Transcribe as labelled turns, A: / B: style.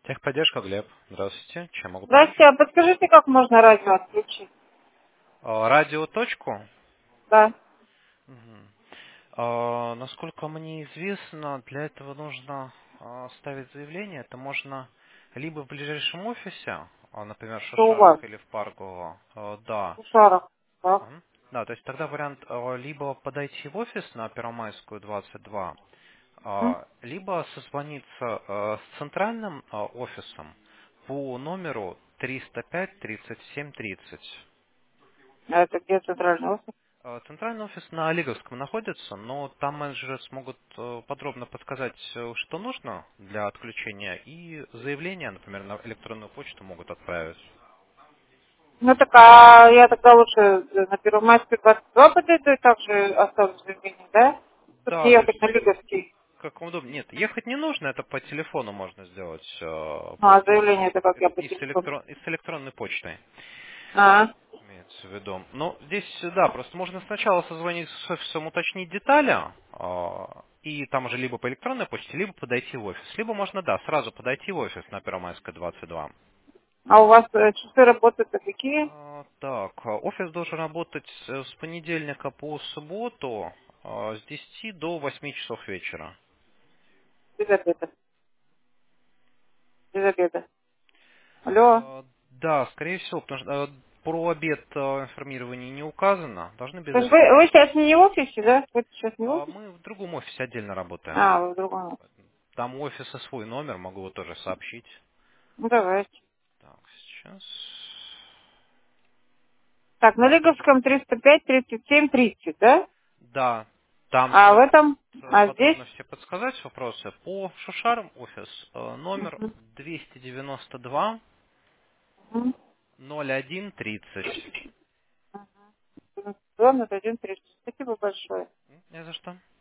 A: Техподдержка, Глеб. Здравствуйте. Чем могу помочь?
B: Здрасте, а подскажите, как можно радио отключить?
A: Радиоточку.
B: Да,
A: Мгм. Насколько мне известно, для этого нужно ставить заявление. Это можно либо в ближайшем офисе, например, в
B: что у вас?
A: Шушарах или в Парково. Да.
B: В шарах. Так.
A: Мгм. Да, то есть тогда вариант либо подойти в офис на Первомайскую 22,
B: М?
A: либо созвониться с центральным офисом по номеру 305 37 30.
B: А это где центральный офис?
A: Центральный офис на Олеговском находится, но там менеджеры смогут подробно подсказать, что нужно для отключения, и заявление, например, на электронную почту могут отправить.
B: Ну так, а я тогда лучше на Первомайской 22 подойду и также оставлю заявление, да? Тут
A: Да, то
B: ехать на
A: есть,
B: Лиговский.
A: как вам удобно. Нет, ехать не нужно, это по телефону можно сделать,
B: А заявление это как я по
A: и с,
B: телефону.
A: и с электронной почтой.
B: А,
A: Имеется в виду. Ну, здесь, да, просто можно сначала созвониться с офисом, уточнить детали, и там уже либо по электронной почте, либо подойти в офис. Либо можно, да, сразу подойти в офис на Первомайская 22.
B: а у вас часы работы-то какие?
A: Так, офис должен работать с понедельника по субботу с 10 до 8 часов вечера.
B: Без обеда. Без обеда. Алло.
A: Да, скорее всего, потому что про обед информирование не указано, должны без
B: То есть
A: обеда.
B: вы сейчас не в офисе, да? Вы сейчас не в офисе?
A: Мы в другом офисе отдельно работаем.
B: А, вы в другом офисе.
A: Там у офиса свой номер, могу его тоже сообщить.
B: Ну давайте.
A: Так, сейчас.
B: Так, на Лиговском 305, 37, 30, да?
A: Да, там
B: А в
A: смогут
B: этом, а здесь?
A: подробно все подсказать вопросы. По Шушарам офис номер
B: Угу.
A: 292
B: Угу.
A: 0130.
B: Ладно, дадим 30. Спасибо большое.
A: Не за что.